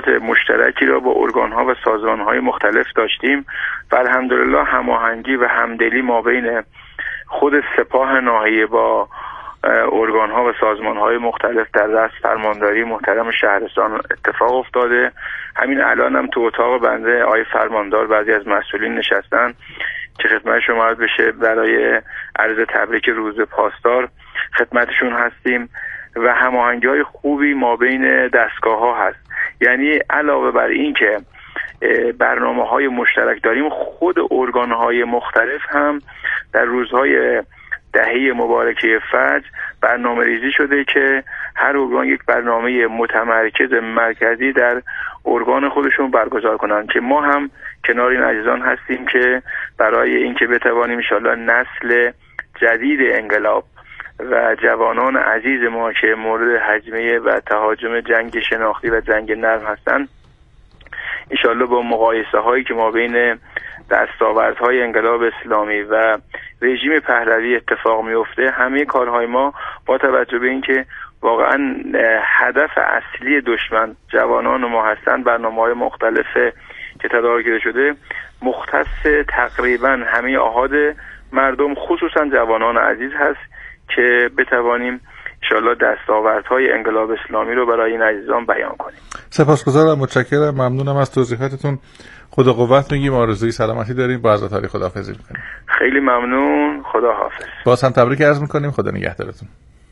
ارتباطات مشترکی را با ارگان‌ها و سازمان‌های مختلف داشتیم و الحمدلله هماهنگی و همدلی ما بین خود سپاه ناحیه با ارگان‌ها و سازمان‌های مختلف در رأس فرمانداری محترم شهرستان اتفاق افتاده. همین الان هم تو اتاق بنده آقای فرماندار بعضی از مسئولین نشستن که خدمت شما عرض بشه برای عرض تبریک روز پاسدار خدمتشون هستیم و هماهنگی‌های خوبی ما بین دستگاه‌ها هست. یعنی علاوه بر این که برنامه‌های مشترک داریم، خود ارگان‌های مختلف هم در روزهای دهه مبارکه فجر برنامه ریزی شده که هر ارگان یک برنامه متمرکز مرکزی در ارگان خودشون برگزار کنند که ما هم کنار این عزیزان هستیم که برای اینکه بتوانیم انشالله نسل جدید انقلاب و جوانان عزیز ما که مورد هجمه و تهاجم جنگ شناختی و جنگ نرم هستند انشالله با مقایسه هایی که ما بین دستاوردهای انقلاب اسلامی و رژیم پهلوی اتفاق میفته، همه کارهای ما با توجه به اینکه واقعا هدف اصلی دشمن جوانان ما هستند، برنامه‌های مختلف که تدارک شده مختص تقریبا همه آحاد مردم خصوصا جوانان عزیز هست که بتوانیم انشالله دستاوردهای انقلاب اسلامی رو برای این عزیزان بیان کنیم. سپاسگزارم، متشکرم، ممنونم از توضیحاتتون. خدا قوت میگیم، آرزوی سلامتی داریم، با حضرت خداحافظی میکنیم. خیلی ممنون، خدا حافظ. باز هم تبریک عرض میکنیم، خدا نگهدارتون.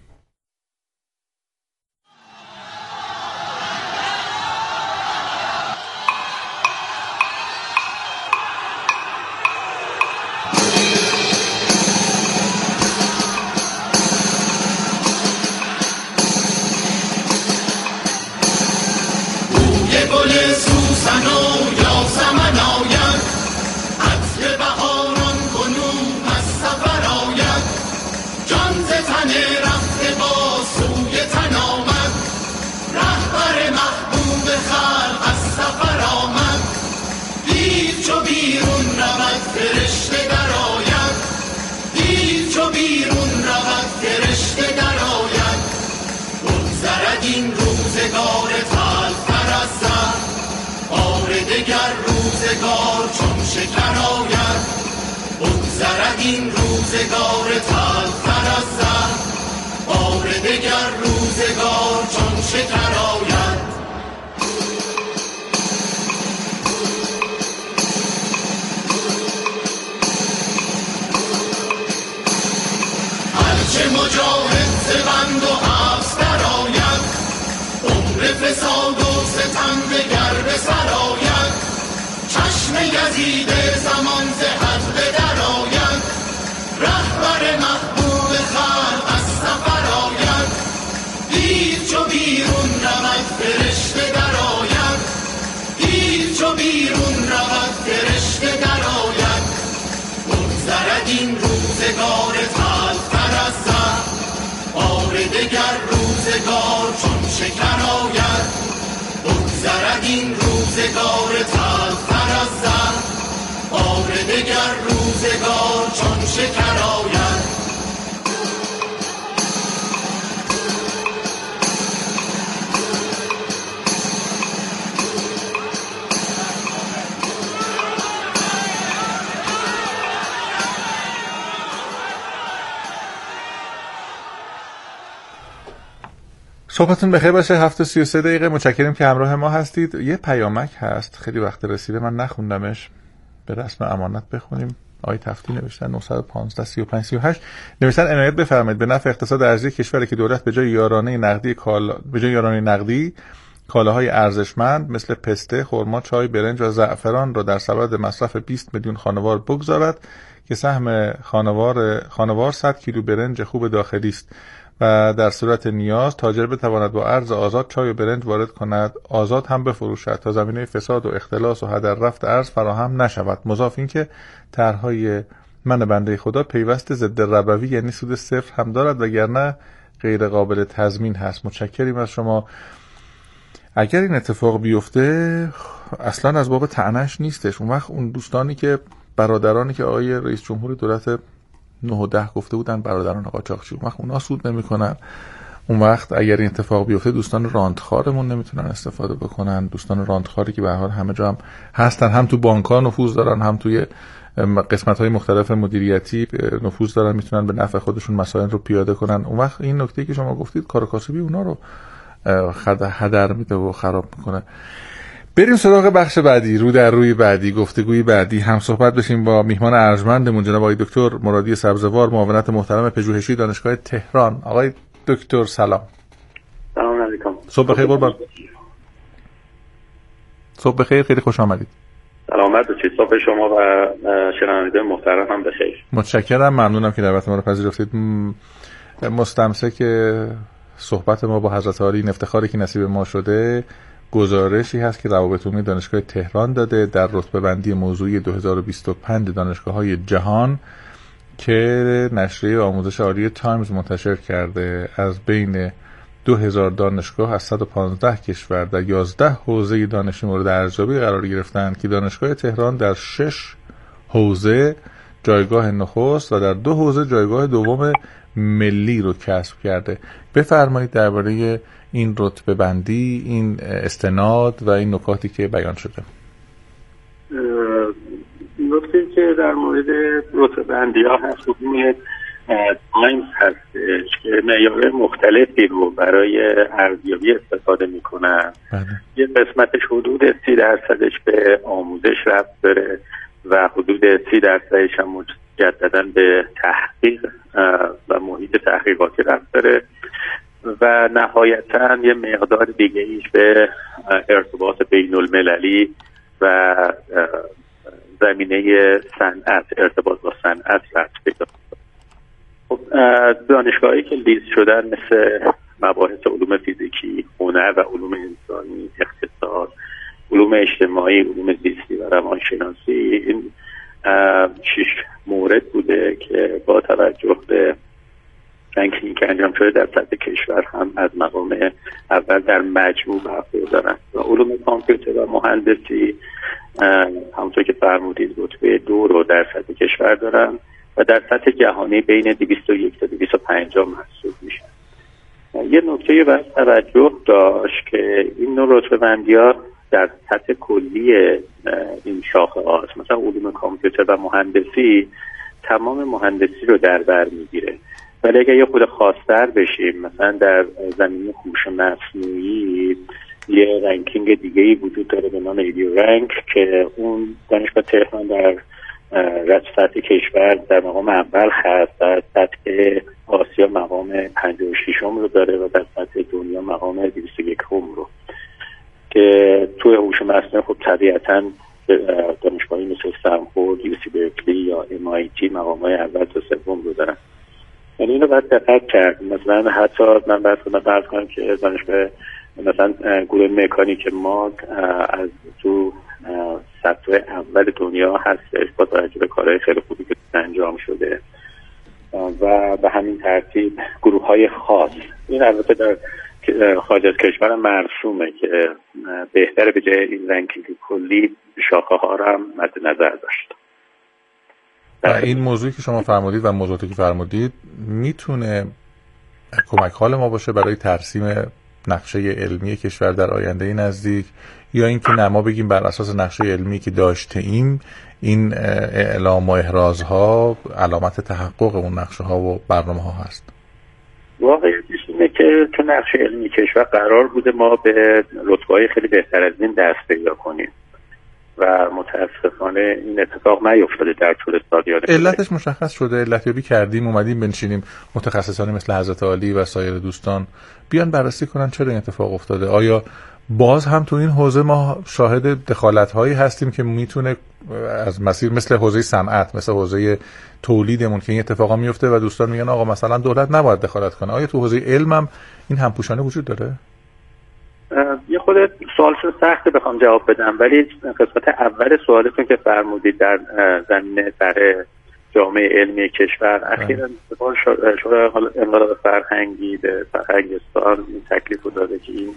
این روزگار تلخ‌تر از زهر، بار دگر روزگار چون شکر آید. هرچه مجاهد ز بند و حبس درآید، عمر فساد و ستم دگر به سر آید. چشم یزید زمان ز حد درآید، رهبر محبوب خلق از سفر آید. دیر چو بیرون رود فرشته درآید، دیر چو بیرون رود فرشته درآید. بگذرد این روزگار تلخ‌تر از زهر، بار دگر روزگار چون شکر آید. بگذرد این روزگار تلخ‌تر از زهر، بار دگر روزگار چون شکر آید. صحبتون بخیر باشه. 7:33 دقیقه. متشکرم که همراه ما هستید. یه پیامک هست خیلی وقت رسیده، من نخوندمش، به رسم امانت بخونیم. آقای تفتی نوشتن 915 35 38 نوشتن عنایت بفرمایید به نفع اقتصاد ارزی کشور که دولت به جای یارانه نقدی کالاهای ارزشمند مثل پسته، خرما، چای، برنج و زعفران را در سبد مصرف 20 میلیون خانوار بگذارد که سهم خانوار 100 کیلو برنج خوب داخلی است و در صورت نیاز تاجر بتواند با ارز آزاد چای و برنج وارد کند، آزاد هم بفروشد تا زمینه فساد و اختلاس و هدر رفت ارز فراهم نشود. مضاف این که طرحهای من بنده خدا پیوست ضد ربوی یعنی سود صفر هم دارد وگرنه غیر قابل تضمین هست. متشکریم از شما. اگر این اتفاق بیفته اصلا از باب طعنه‌اش نیستش. اون وقت اون دوستانی که برادرانی که آقای رئیس جمهور دولت 9 و 10 گفته بودن برادران قاچاقچی، اون وقت اونا سود نمی‌کنن. اون وقت اگر این اتفاق بیفته دوستان راندخارمون نمیتونن استفاده بکنن. دوستان راندخاری که به هر حال همه جا هم هستن، هم تو بانک‌ها نفوذ دارن، هم توی قسمت‌های مختلف مدیریتی نفوذ دارن، میتونن به نفع خودشون مسائل رو پیاده کنن. اون وقت این نکته که شما گفتید کار کاسبی اونا رو هدر میده و خراب میکنه. بریم سراغ بخش بعدی، رو در روی بعدی، گفتگوی بعدی، هم صحبت بشیم با میهمان ارجمندمون جناب آقای دکتر مرادی سبزوار، معاونت محترم پژوهشی دانشگاه تهران. آقای دکتر سلام. سلام علیکم. صبح بخیر قربان. صبح بخیر، خیلی خوش آمدید. سلامت باشید. صبح شما و شنوندگان محترم هم بخیر. متشکرم، ممنونم که دعوت ما رو پذیرفتید. مستمسک صحبت ما با حضرت عالی، این افتخاری که نصیب ما شده، گزارشی هست که روابط عمومی دانشگاه تهران داده در رتبه بندی موضوعی 2025 دانشگاه‌های جهان که نشریه آموزش عالی تایمز منتشر کرده. از بین 2000 دانشگاه از 115 کشور در 11 حوزه دانشی مورد ارزیابی قرار گرفتند که دانشگاه تهران در 6 حوزه جایگاه نخست و در 2 حوزه جایگاه دوم ملی رو کسب کرده. بفرمایید درباره این رتبه بندی، این استناد و این نکاتی که بیان شده. نکته که در مورد رتبه بندی ها هست حکومت تایمز هستش که معیارهای مختلفی رو برای ارزیابی استفاده میکنن. یه قسمتش حدود 30% به آموزش ربط داره و حدود 30% هم مجدداً به تحقیق و محیط تحقیقاتی ربط داره و نهایتاً یه مقدار دیگه ایش به ارتباط بین المللی و زمینه صنعت، ارتباط با صنعت ربط پیدا. خب دانشگاهی که لیست شدن مثل مباحث علوم فیزیکی، هنر و علوم انسانی، اقتصاد، علوم اجتماعی، علوم زیستی و روانشناسی، این 6 مورد بوده که با توجه به رنکینگی که انجام شده در سطح کشور هم از مقام اول در مجموع برخوردارن. و علوم کامپیوتر و مهندسی همونطور که فرمودید رتبه 2 رو در سطح کشور دارن و در سطح جهانی بین 201 تا 250 محسوب میشن. یه نکته باید توجه داشت که این نوع رتبه بندی‌ها در سطح کلی این شاخه هاست. مثلا علوم کامپیوتر و مهندسی تمام مهندسی رو در بر میگیره، ولی اگر یه خود خاص‌تر بشیم مثلا در زمینه هوش مصنوعی یه رنکینگ دیگه‌ای وجود داره به نام ایدیو رنک که اون دانشگاه تهران در سطح کشور در مقام اول هست، در سطح آسیا مقام 56 رو داره و در سطح دنیا مقام 201 رو که توی هوش مصنوعی خب طبیعتاً دانشگاهی مثل استنفورد، یوسی برکلی یا MIT مقام‌های اول تا سوم رو دارن. یعنی اینو باید دقت کرد. مثلا حتی من فرض کنم که دانشگاه مثلا گروه مکانیک ما از تو سطح اول دنیا هستش با توجه به کارهای خیلی خوبی که انجام شده و به همین ترتیب گروه‌های خاص. این البته در خارج از کشور مرسومه که بهتره به جای این رنکینگ کلی شاخه ها رو هم مد نظر داشت. این موضوعی که شما فرمودید و موضوعاتی که فرمودید میتونه کمک حال ما باشه برای ترسیم نقشه علمی کشور در آینده نزدیک، یا اینکه نه ما بگیم بر اساس نقشه علمی که داشته ایم این اعلام و احرازها علامت تحقق اون نقشه ها و برنامه ها هست؟ واقعیتش اینه که تو نقشه علمی کشور قرار بوده ما به رتبه‌های خیلی بهتر از این دست پیدا کنیم و متاسفانه این اتفاق نیفتاده در طول سالیان. علتش مشخص شده، علتیابی کردیم، اومدیم بنشینیم متخصصانی مثل حضرت عالی و سایر دوستان بیان بررسی کنن چرا این اتفاق افتاده. آیا باز هم تو این حوزه ما شاهد دخالت‌هایی هستیم که میتونه از مسیر مثل حوزه صنعت، مثل حوزه تولیدمون که این اتفاقا میفته و دوستان میگن آقا مثلا دولت نباید دخالت کنه؟ آیا تو حوزه علم هم این همپوشانه وجود داره؟ یه خود سوال سخته بخوام جواب بدم، ولی قسمت اول سوالتون که فرمودید در زمینه در جامعه علمی کشور اخیراً شورای انقلاب فرهنگی به فرهنگستان این تکلیف رو داده که این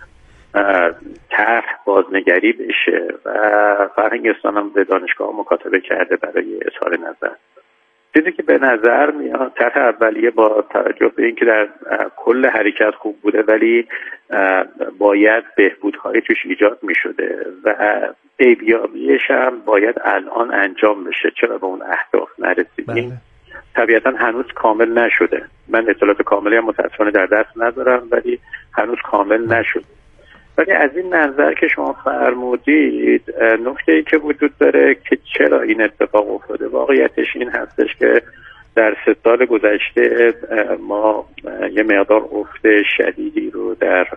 طرح بازنگری بشه و فرهنگستان هم به دانشگاه مکاتبه کرده برای اظهار نظر. چیزی که به نظر میاد طرح اولیه با توجه به اینکه در کل حرکت خوب بوده ولی باید بهبودهای توش ایجاد میشده و عیبیابیش هم باید الان انجام بشه، چرا به اون اهداف نرسیدیم. طبیعتا هنوز کامل نشده، من اطلاعات کاملی هم متاسفانه در دست ندارم ولی هنوز کامل نشده. ولی از این نظر که شما فرمودید، نکته‌ای که وجود داره که چرا این اتفاق افتاده، واقعیتش این هستش که در 3 سال گذشته ما یه مقدار افت شدیدی رو در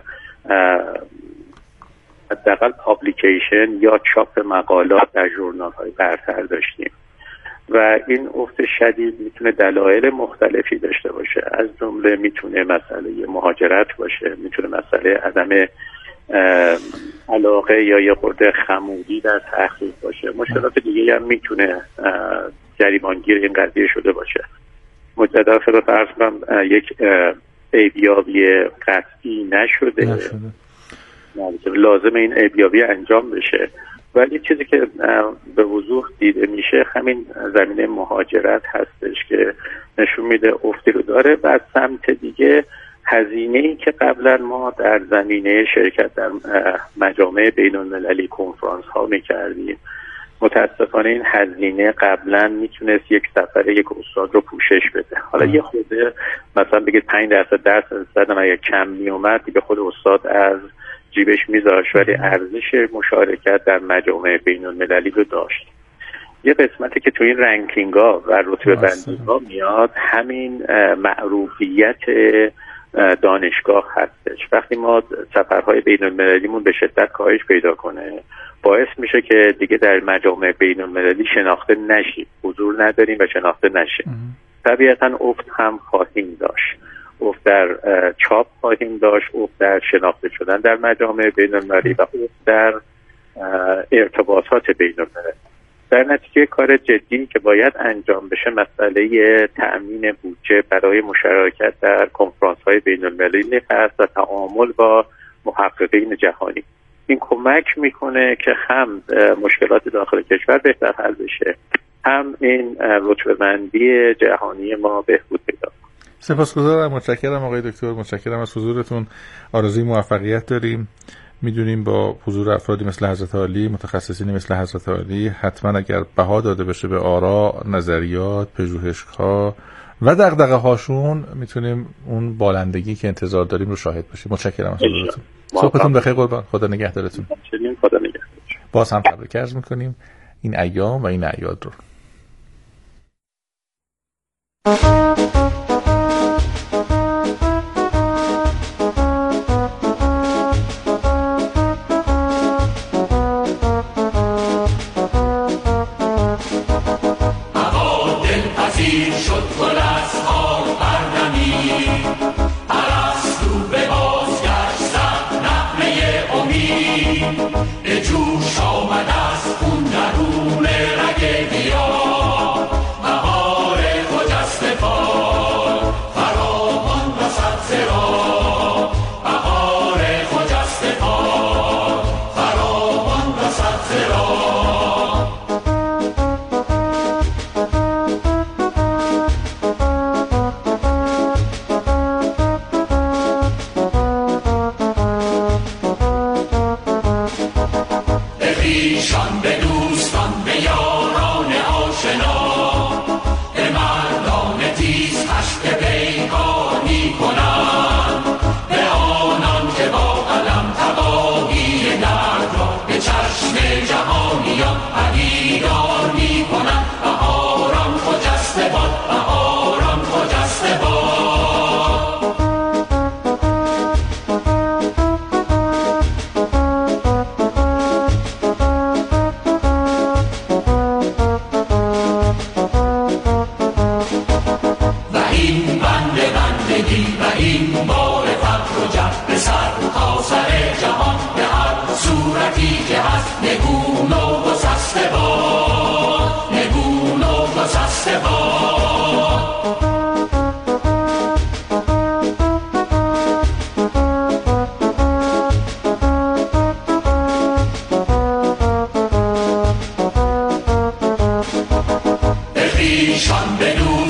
حداقل پابلیکیشن یا چاپ مقالات در ژورنال‌های برتر داشتیم و این افت شدید میتونه دلایل مختلفی داشته باشه، از جمله میتونه مسئله مهاجرت باشه، میتونه مسئله عدم علاقه یا یه خورده خمودی در تحقیق باشه، مشکلات دیگه هم میتونه گریبانگیر این قضیه شده باشه. مجددا خلاف عرض کنم یک عیبیابی قطعی نشده. لازم این عیبیابی انجام بشه، ولی چیزی که به وضوح دیده میشه همین زمینه مهاجرت هستش که نشون میده افتی رو داره. و از سمت دیگه هزینه‌ای که قبلا ما در زمینه شرکت در مجامع بین‌المللی کنفرانس ها میکردیم، متاسفانه این هزینه قبلا میتونست یک سفر یک استاد رو پوشش بده. حالا یه خورده مثلا بگید 5% درس زدن اگه کم میومد دیگه خود استاد از جیبش میذاشت، ولی ارزش مشارکت در مجامع بین‌المللی رو داشت. یه قسمتی که تو این رنکینگ ها و رتبه بندی ها میاد همین معروفیت دانشگاه هستش. وقتی ما سفرهای بین‌المللیمون به شدت کاهش پیدا کنه، باعث میشه که دیگه در مجامع بین‌المللی شناخته نشیم، حضور نداریم و شناخته نشیم. طبیعتا افت هم خواهیم داشت، افت در چاپ خواهیم داشت، افت در شناخته شدن در مجامع بین‌المللی و افت در ارتباطات بین‌المللی. در نتیجه کار جدی که باید انجام بشه مسئله تأمین بودجه برای مشارکت در کنفرانس‌های بین‌المللی هست و تعامل با محققین جهانی. این کمک میکنه که هم مشکلات داخل کشور بهتر حل بشه، هم این رتبه‌بندی جهانی ما بهبود پیدا کنه. سپاسگزارم، متشکرم آقای دکتر، متشکرم از حضورتون. آرزوی موفقیت داریم. میدونیم با حضور افرادی مثل حضرت عالی، متخصصینی مثل حضرت عالی، حتما اگر بها داده بشه به آرا، نظریات، پژوهش‌ها و دغدغه هاشون، میتونیم اون بالندگی که انتظار داریم رو شاهد باشیم. متشکرم از حضورتون. صبحتون بخیر قربان. خدا نگهدارتون. خدا نگهدار. باز هم تبریک عرض میکنیم این ایام و این اعیاد رو. خویشان بدو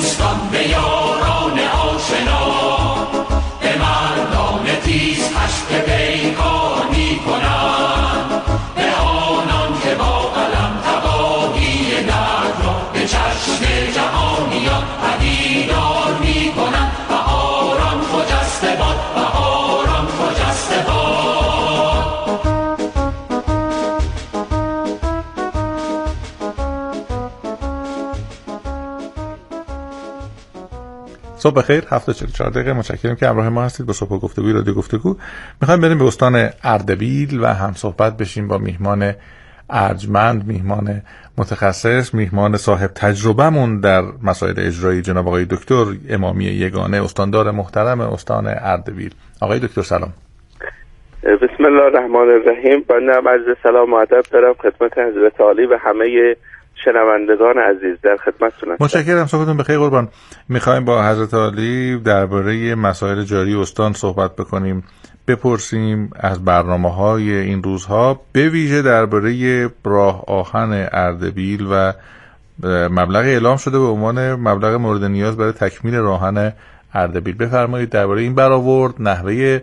صبح بخیر. 7:44 متشکرم که همراه ما هستید با صبح گفتگوی رادیو گفتگو. میخوایم بریم به استان اردبیل و هم صحبت بشیم با میهمان ارجمند، میهمان متخصص، میهمان صاحب تجربه‌مون در مسائل اجرایی، جناب آقای دکتر امامی یگانه، استاندار محترم استان اردبیل. آقای دکتر سلام. بسم الله الرحمن الرحیم. بنده عرض سلام و ادب دارم خدمت حضرت عالی و همه شنوندگان عزیز. در خدمتتون هستم. متشکرم. صحبتون بخیر قربان. میخوایم با حضرت عالی درباره مسائل جاری استان صحبت بکنیم، بپرسیم از برنامه‌های این روزها، به ویژه درباره راه آهن اردبیل و مبلغ اعلام شده به عنوان مبلغ مورد نیاز برای تکمیل راهن اردبیل. بفرمایید درباره این برآورد، نحوه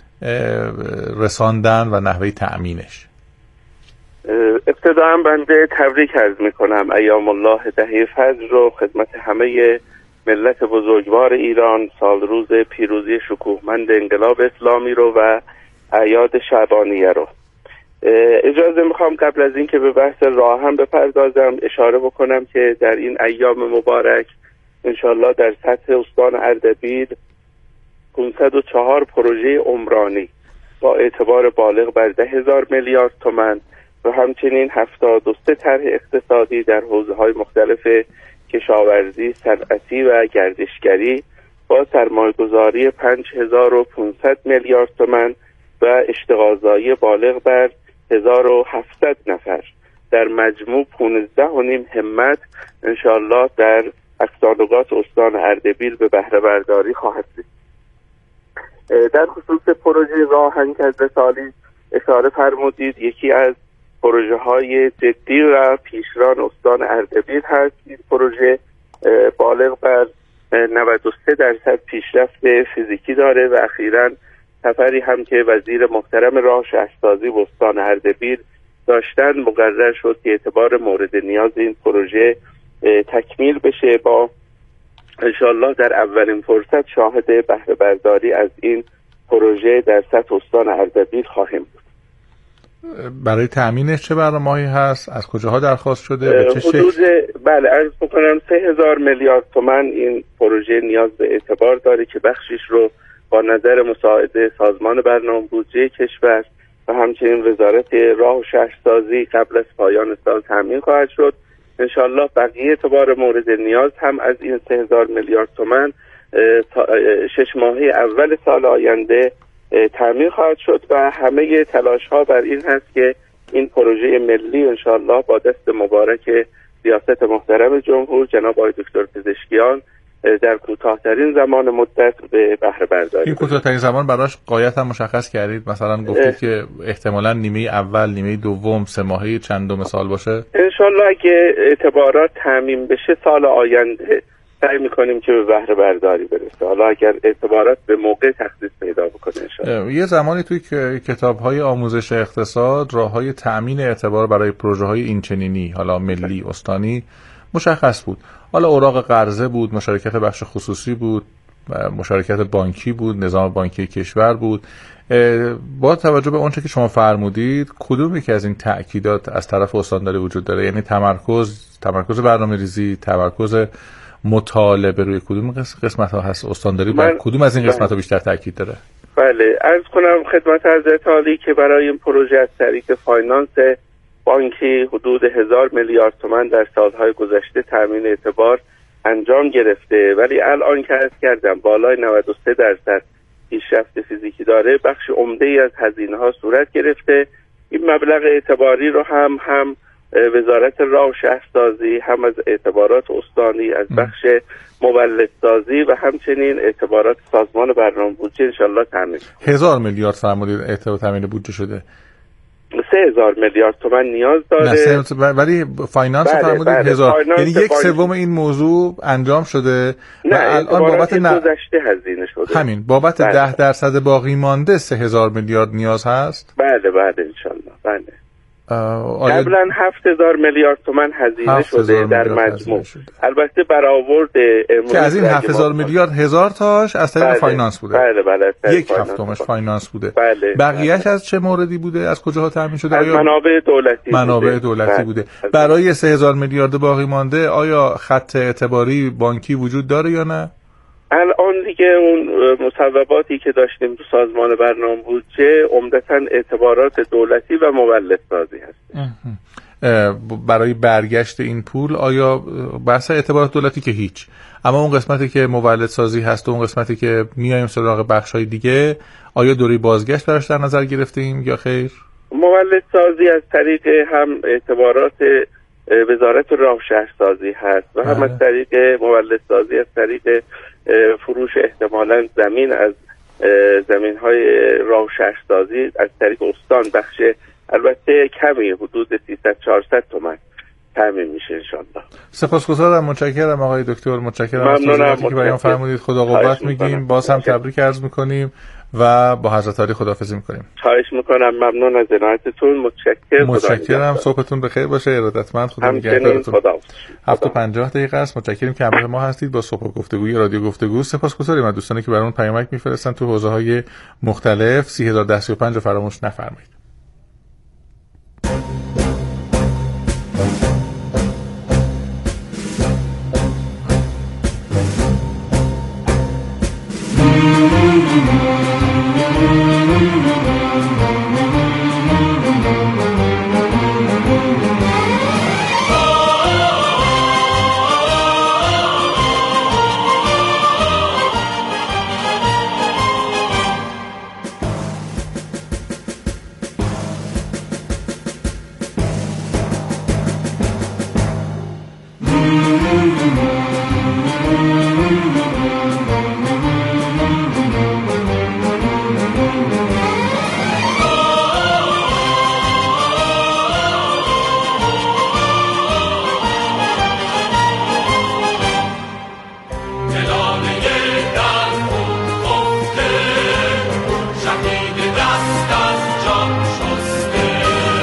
رساندن و نحوه تأمینش. ابتداً بنده تبریک عرض میکنم ایام الله دهه فجر رو خدمت همه ملت بزرگوار ایران، سال روز پیروزی شکوهمند انقلاب اسلامی رو و اعیاد شعبانیه رو. اجازه میخوام قبل از این که به بحث راهن بپردازم اشاره بکنم که در این ایام مبارک انشالله در سطح استان اردبیل 504 پروژه عمرانی با اعتبار بالغ بر 10,000 میلیارد تومان و همچنین 73 طرح اقتصادی در حوزه‌های مختلف کشاورزی، صنعتی و گردشگری با سرمایه‌گذاری 5,500 میلیارد تومان و اشتغالزایی بالغ بر 1,700 نفر در مجموع 15.5 همت انشالله در اقصانقاط استان اردبیل به بهره برداری خواهد بود. در خصوص پروژه راهن که حضرت عالی اشاره فرمودید، یکی از پروژه های جدی و پیشران استان اردبیل هست. این پروژه بالغ بر 93% پیشرفت فیزیکی داره و اخیراً سفری هم که وزیر محترم راه شهرسازی به استان اردبیل داشتن مقرر شد که اعتبار مورد نیاز این پروژه تکمیل بشه. با انشالله در اولین فرصت شاهد بهره برداری از این پروژه در سطح استان اردبیل خواهیم بود. برای تأمینش چه برنامه‌ای هست؟ از کجاها درخواست شده؟ به چه شکل؟ بله عرض بکنم 3,000 میلیارد تومان این پروژه نیاز به اعتبار داره که بخشش رو با نظر مساعده سازمان برنامه بودجه کشور و همچنین وزارت راه و شهرسازی قبل از پایان سال تامین خواهد شد. انشالله بقیه اعتبار مورد نیاز هم از این 3,000 میلیارد تومان 6 ماهه اول سال آینده تامین خواهد شد و همه تلاش ها بر این هست که این پروژه ملی انشالله با دست مبارک ریاست محترم جمهور جناب آقای دکتر پزشکیان در کوتاه‌ترین زمان مدت به بهره برداری. این کوتاه‌ترین زمان براش غایت هم مشخص کردید؟ مثلا گفتید که احتمالاً نیمه اول، نیمه دوم، 3 ماهه چندم سال باشه؟ انشالله اگه اعتبارات تامین بشه سال آینده سعی میکنیم که به بهره برداری برسه. حالا اگر اعتبارات به موقع تخصیص پیدا بکنه انشالله. یه زمانی توی کتاب‌های آموزش اقتصاد راه‌های تأمین اعتبار برای پروژه‌های اینچنینی، حالا ملی، استانی، مشخص بود. حالا اوراق قرضه بود، مشارکت بخش خصوصی بود، مشارکت بانکی بود، نظام بانکی کشور بود. با توجه به اونچه که شما فرمودید، کدوم یکی از این تأکیدات از طرف استانداری وجود داره؟ یعنی تمرکز برنامه‌ریزی، تمرکز مطالبه روی کدوم قسمت‌ها هست؟ استانداری بر کدوم از این قسمت‌ها بیشتر تأکید داره؟ بله عرض کنم خدمت حضرت عالی که برای این پروژه از طریق فاینانس بانکی حدود 1,000 میلیارد تومان در سالهای گذشته تامین اعتبار انجام گرفته، ولی الان که عرض کردم بالای 93% پیشرفت فیزیکی داره، بخش عمده‌ای از هزینه‌ها صورت گرفته. این مبلغ اعتباری رو هم وزارت راه و شهرسازی، هم از اعتبارات استانی، از بخش مولدسازی و همچنین اعتبارات سازمان برنامه بودجه انشالله تامین. 1,000 میلیارد فرمودید اعتبار تامین بودجه شده. 3,000 میلیارد تومان نیاز داره. ولی فایننس فرمودید 1,000، یعنی 1/3 این موضوع انجام شده و الان بابت گذشته هزینه شده. همین بابت 10% باقی مانده 3,000 میلیارد نیاز هست. بله انشالله. بله قبلا 7,000 میلیارد تومان هزینه شده در مجموع. البته برآورد که از این 7,000 میلیارد 1,000 تاش از طریق فایننس بوده. بله 1/7 فایننس بوده. بقیه‌اش از چه موردی بوده؟ از کجاها تامین شده؟ از منابع دولتی بوده. برای 3,000 میلیارد باقی مانده آیا خط اعتباری بانکی وجود داره یا نه؟ الان دیگه اون مصوباتی که داشتیم تو سازمان برنامه بودجه عمدتاً اعتبارات دولتی و مولدسازی هست. برای برگشت این پول آیا بحث اعتبارات دولتی که هیچ، اما اون قسمتی که مولدسازی هست و اون قسمتی که میایم سراغ بخش‌های دیگه آیا دوره بازگشت براش در نظر گرفتیم یا خیر؟ مولدسازی از طریق هم اعتبارات وزارت راه شهرسازی هست و هم از طریق مولدسازی از طریق فروش احتمالاً زمین از زمین‌های راه شهرسازی از طریق استان بخش البته کمی حدود 300-400 تومان تامین میشه انشالله. سپاسگزارم، متشکرم آقای دکتر، متشکرم از توضیحاتی که بیان فرمودید. خدا قوت میگیم، باز هم تبریک عرض میکنیم و با حضرت عالی خداحافظی میکنیم. خواهش میکنم، ممنون از عنایتتون، متشکرم. صبحتون بخیر باشه، ارادتمند، خدا نگهدارتون. 7:50 است. متشکرم که همراه ما هستید با صبح گفتگوی رادیو گفتگو. سپاسگزاریم از دوستانی که برامون پیامک میفرستن تو حوزه‌های مختلف. 301035 رو فراموش نفرمایید.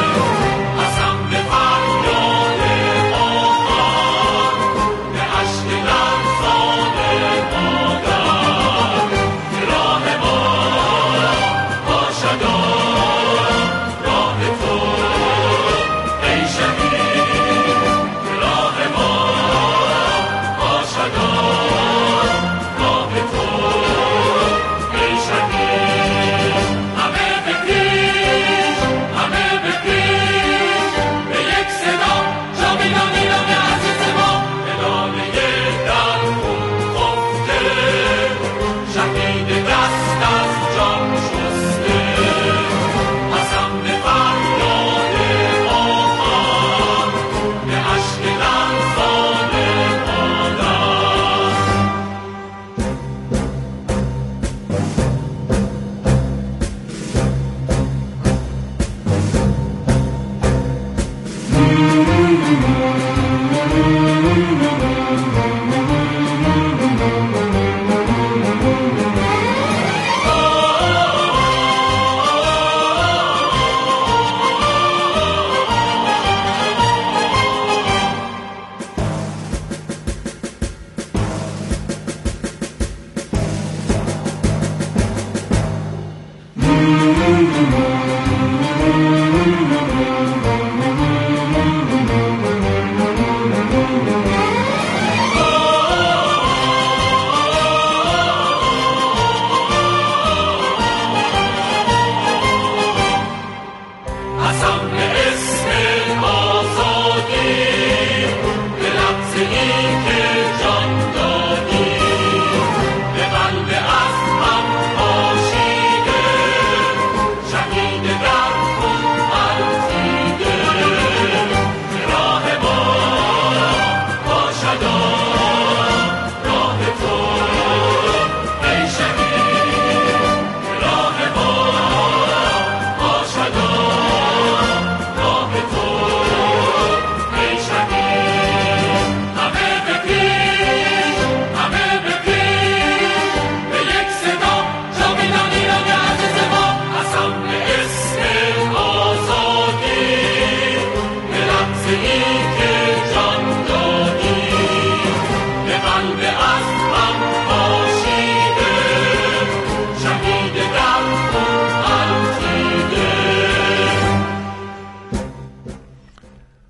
عشق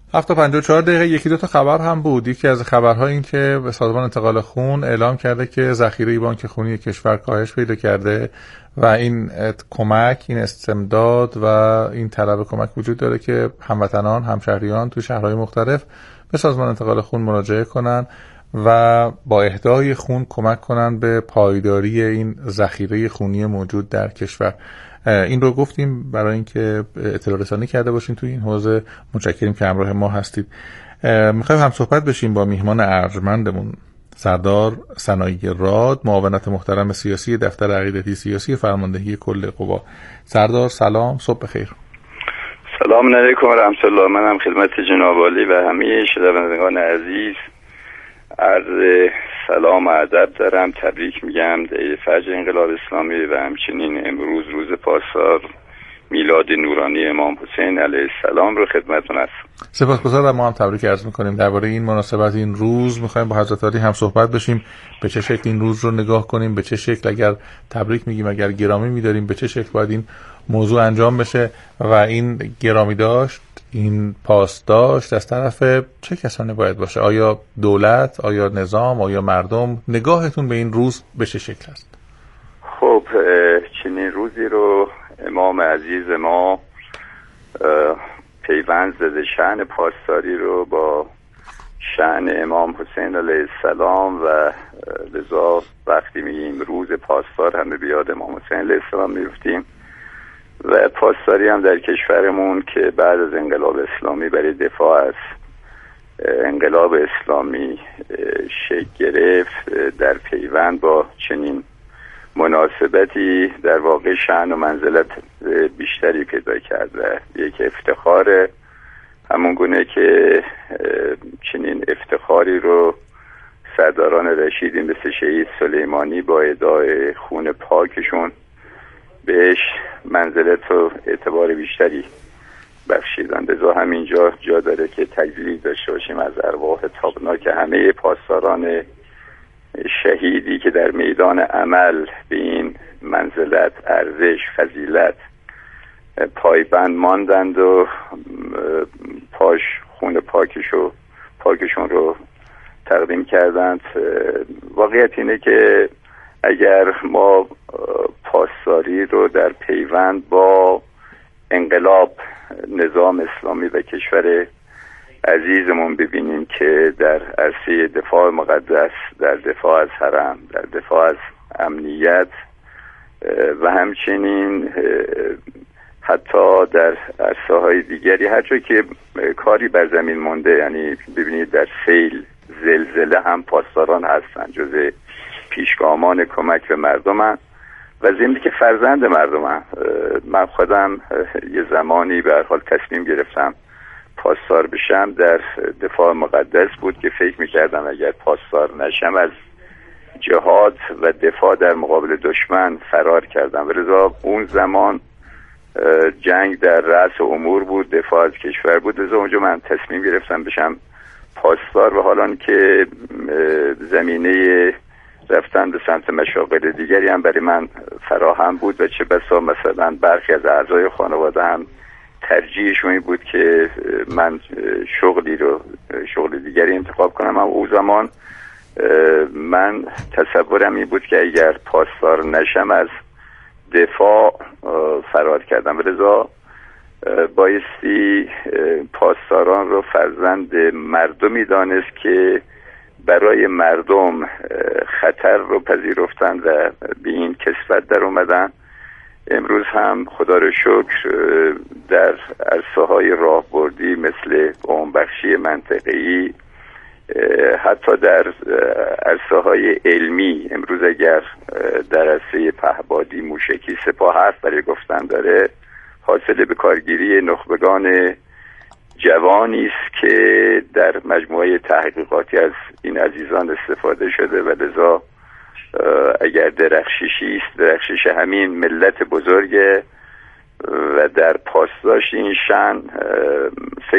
7:54 یکی دو تا خبر هم بود. یکی از خبرها این که سازمان انتقال خون اعلام کرده که ذخیره بانک خونی کشور کاهش پیدا کرده و این کمک، این استمداد و این طلب کمک وجود داره که هموطنان، همشهریان تو شهرهای مختلف به سازمان انتقال خون مراجعه کنن و با اهدای خون کمک کنن به پایداری این ذخیره خونی موجود در کشور. این رو گفتیم برای اینکه اطلاع رسانی کرده باشین توی این حوزه. متشکریم که همراه ما هستید. میخوایم هم صحبت بشیم با میهمان ارجمندمون سردار سنایی راد، معاونت محترم سیاسی دفتر عقیدتی سیاسی فرماندهی کل قوا. سردار سلام، صبح بخیر. سلام علیکم و رحمت الله. منم خدمت جناب عالی و همه شنوندگان عزیز عرض سلام و ادب دارم. تبریک میگم در فجر انقلاب اسلامی و همچنین امروز روز پاسدار میلاد نورانی امام حسین علیه السلام رو خدمتتون هستم. سپاسگزارم. ما هم تبریک عرض میکنیم. درباره این مناسبت این روز میخوایم با حضرت عالی هم صحبت بشیم، به چه شکل این روز رو نگاه کنیم، به چه شکل اگر تبریک میگیم، اگر گرامی میداریم، به چه شکل باید این موضوع انجام بشه و این گرامی داشت، این پاسداشت از طرف چه کسانی باید باشه؟ آیا دولت، آیا نظام، آیا مردم؟ نگاهتون به این روز به چه شکل است؟ خب چنین روزی رو امام عزیز ما پیوند زده شأن پاسداری رو با شأن امام حسین علیه السلام و لذا وقتی میگیم روز پاسدار همه بیاد امام حسین علیه السلام میفتیم و پاسداری هم در کشورمون که بعد از انقلاب اسلامی برای دفاع از انقلاب اسلامی شکل گرفت در پیوند با چنین مناسبتی در واقع شأن و منزلت بیشتری پیدا کرد و یک افتخار، همون گونه که چنین افتخاری رو سرداران رشیدی مثل شهید سلیمانی با اهدای خون پاکشون بهش منزلت و اعتبار بیشتری بخشیدن. لذا همینجا جا داره که تجلیل داشته باشیم از ارواح تابناک همه پاسداران شهیدی که در میدان عمل به این منزلت، ارزش، فضیلت پایبند ماندند و خون پاکشون رو تقدیم کردند. واقعیت اینه که اگر ما پاسداری رو در پیوند با انقلاب نظام اسلامی و کشور عزیزمون ببینیم که در عرصه دفاع مقدس، در دفاع از حرم، در دفاع از امنیت و همچنین حتی در عرصه های دیگری هر جا که کاری بر زمین مونده، یعنی ببینید در سیل، زلزله هم پاسداران هستن، جزء پیشگامان کمک به مردم و ضمن که فرزند مردم. من خودم یه زمانی به هر حال تصمیم گرفتم پاسدار بشم. در دفاع مقدس بود که فکر میکردم اگر پاسدار نشم از جهاد و دفاع در مقابل دشمن فرار کردم و لذا اون زمان جنگ در رأس امور بود، دفاع از کشور بود. لذا اونجا من تصمیم گرفتم بشم پاسدار و حالا که زمینه رفتن به سمت مشاغل دیگری هم برای من فراهم بود و چه بسا مثلا برخی از اعضای خانواده هم ترجیحشون این بود که من شغل دیگری انتخاب کنم. اما او زمان من تصورم این بود که اگر پاسدار نشم از دفاع فرار کردم و لذا بایستی پاسداران رو فرزند مردمی دانست که برای مردم خطر رو پذیرفتن و به این کسوت در اومدن. امروز هم خدا رو شکر در عرصه های راهبردی مثل عمربخشی منطقه‌ای، حتی در عرصه های علمی، امروز اگر در عرصه پهپادی موشکی سپاه حرف برای گفتن داره، حاصل به کارگیری نخبگان جوانی است که در مجموعه تحقیقاتی از این عزیزان استفاده شده و لذا اگر درخششی است، درخشش همین ملت بزرگ و در پاسداشت این شأن